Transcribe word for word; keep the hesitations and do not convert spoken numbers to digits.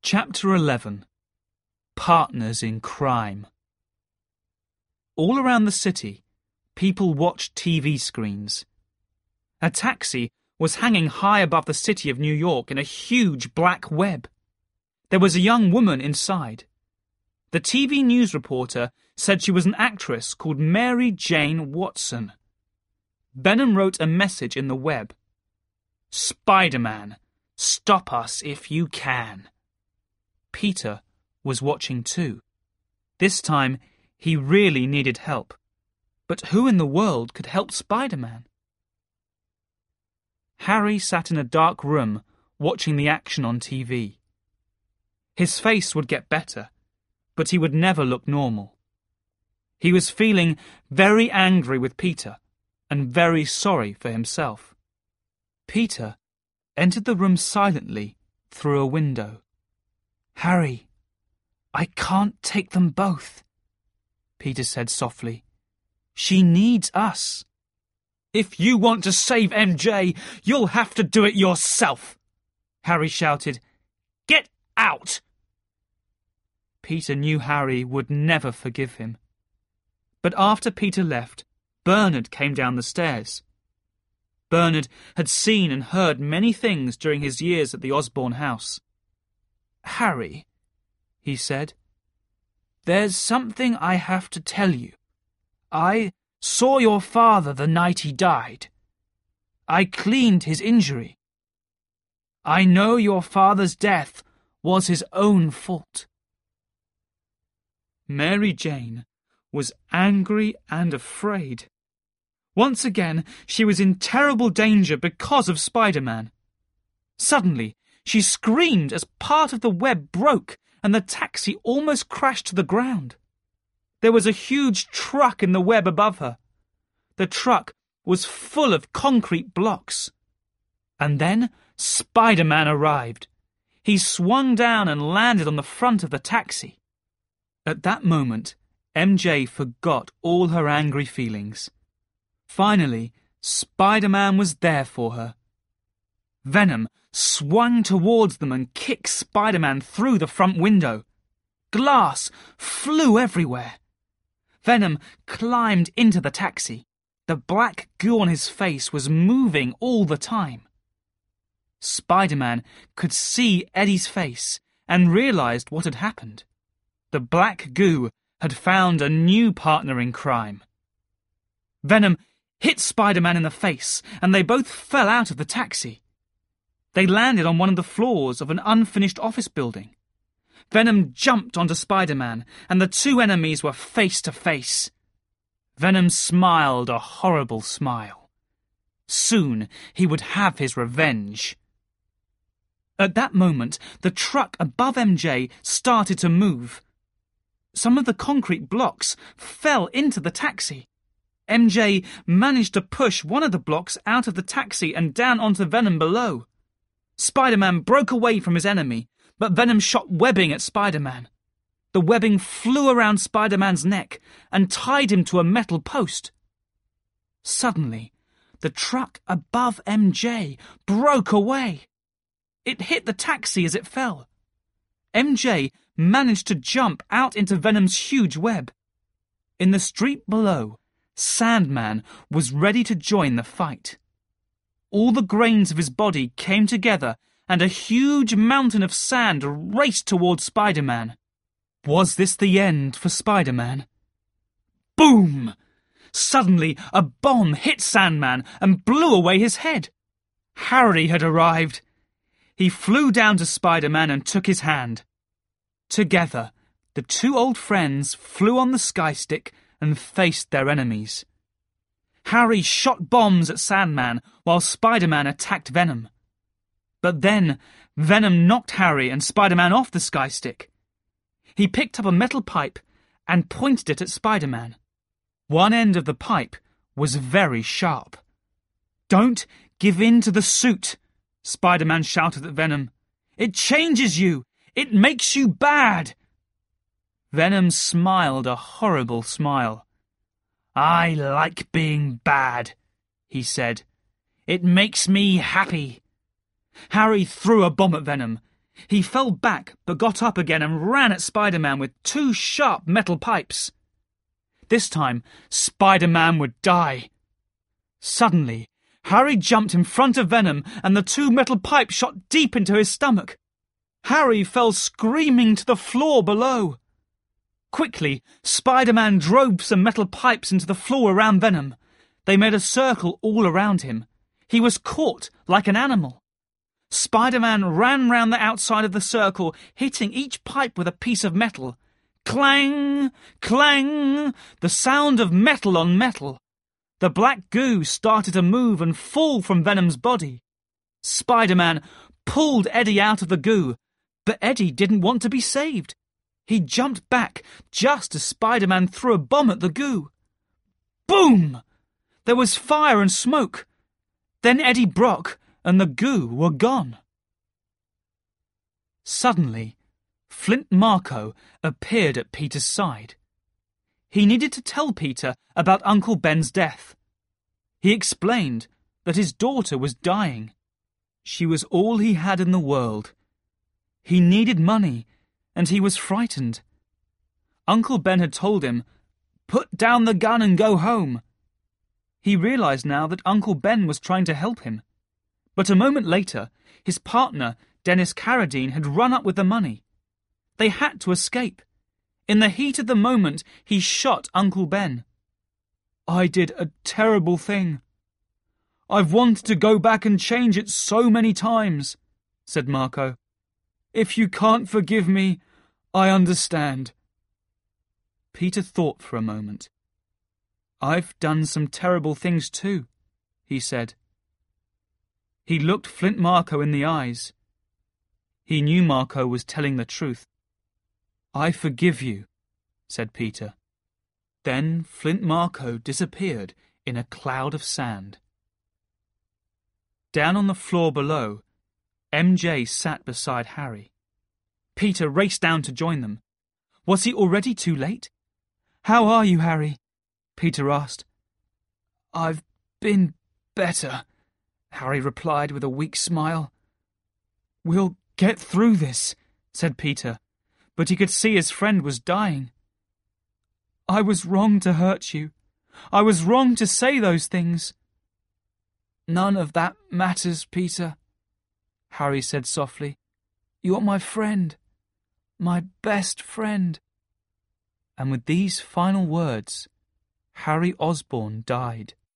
Chapter eleven. Partners in Crime. All around the city, people watched T V screens. A taxi was hanging high above the city of New York in a huge black web. There was a young woman inside. The T V news reporter said she was an actress called Mary Jane Watson. Benham wrote a message in the web. "Spider-Man, stop us if you can." Peter was watching too. This time, he really needed help. But who in the world could help Spider-Man? Harry sat in a dark room watching the action on T V. His face would get better, but he would never look normal. He was feeling very angry with Peter and very sorry for himself. Peter entered the room silently through a window. "Harry, I can't take them both," Peter said softly. "She needs us." "If you want to save M J, you'll have to do it yourself," Harry shouted. "Get out!" Peter knew Harry would never forgive him. But after Peter left, Bernard came down the stairs. Bernard had seen and heard many things during his years at the Osborne house. "Harry," he said, "there's something I have to tell you. I saw your father the night he died. I cleaned his injury. I know your father's death was his own fault." Mary Jane was angry and afraid. Once again, she was in terrible danger because of Spider-Man. Suddenly, she screamed as part of the web broke and the taxi almost crashed to the ground. There was a huge truck in the web above her. The truck was full of concrete blocks. And then Spider-Man arrived. He swung down and landed on the front of the taxi. At that moment, M J forgot all her angry feelings. Finally, Spider-Man was there for her. Venom swung towards them and kicked Spider-Man through the front window. Glass flew everywhere. Venom climbed into the taxi. The black goo on his face was moving all the time. Spider-Man could see Eddie's face and realized what had happened. The black goo had found a new partner in crime. Venom hit Spider-Man in the face, and they both fell out of the taxi. They landed on one of the floors of an unfinished office building. Venom jumped onto Spider-Man, and the two enemies were face to face. Venom smiled a horrible smile. Soon he would have his revenge. At that moment, the truck above M J started to move. Some of the concrete blocks fell into the taxi. M J managed to push one of the blocks out of the taxi and down onto Venom below. Spider-Man broke away from his enemy, but Venom shot webbing at Spider-Man. The webbing flew around Spider-Man's neck and tied him to a metal post. Suddenly, the truck above M J broke away. It hit the taxi as it fell. M J managed to jump out into Venom's huge web. In the street below, Sandman was ready to join the fight. All the grains of his body came together and a huge mountain of sand raced towards Spider-Man. Was this the end for Spider-Man? Boom! Suddenly, a bomb hit Sandman and blew away his head. Harry had arrived. He flew down to Spider-Man and took his hand. Together, the two old friends flew on the sky stick and faced their enemies. Harry shot bombs at Sandman while Spider-Man attacked Venom. But then, Venom knocked Harry and Spider-Man off the sky stick. He picked up a metal pipe and pointed it at Spider-Man. One end of the pipe was very sharp. "Don't give in to the suit," Spider-Man shouted at Venom. "It changes you! It makes you bad!" Venom smiled a horrible smile. "I like being bad," he said. "It makes me happy." Harry threw a bomb at Venom. He fell back but got up again and ran at Spider-Man with two sharp metal pipes. This time, Spider-Man would die. Suddenly, Harry jumped in front of Venom and the two metal pipes shot deep into his stomach. Harry fell screaming to the floor below. Quickly, Spider-Man drove some metal pipes into the floor around Venom. They made a circle all around him. He was caught like an animal. Spider-Man ran round the outside of the circle, hitting each pipe with a piece of metal. Clang! Clang! The sound of metal on metal. The black goo started to move and fall from Venom's body. Spider-Man pulled Eddie out of the goo, but Eddie didn't want to be saved. He jumped back just as Spider-Man threw a bomb at the goo. Boom! There was fire and smoke. Then Eddie Brock and the goo were gone. Suddenly, Flint Marko appeared at Peter's side. He needed to tell Peter about Uncle Ben's death. He explained that his daughter was dying. She was all he had in the world. He needed money, and he was frightened. Uncle Ben had told him, "Put down the gun and go home." He realized now that Uncle Ben was trying to help him. But a moment later, his partner, Dennis Carradine, had run up with the money. They had to escape. In the heat of the moment, he shot Uncle Ben. "I did a terrible thing. I've wanted to go back and change it so many times," said Marko. "If you can't forgive me, I understand." Peter thought for a moment. "I've done some terrible things too," he said. He looked Flint Marko in the eyes. He knew Marko was telling the truth. "I forgive you," said Peter. Then Flint Marko disappeared in a cloud of sand. Down on the floor below, M J sat beside Harry. Peter raced down to join them. Was he already too late? "How are you, Harry?" Peter asked. "I've been better," Harry replied with a weak smile. "We'll get through this," said Peter, but he could see his friend was dying. "I was wrong to hurt you. I was wrong to say those things." "None of that matters, Peter," Harry said softly. "You're my friend, my best friend." And with these final words, Harry Osborn died.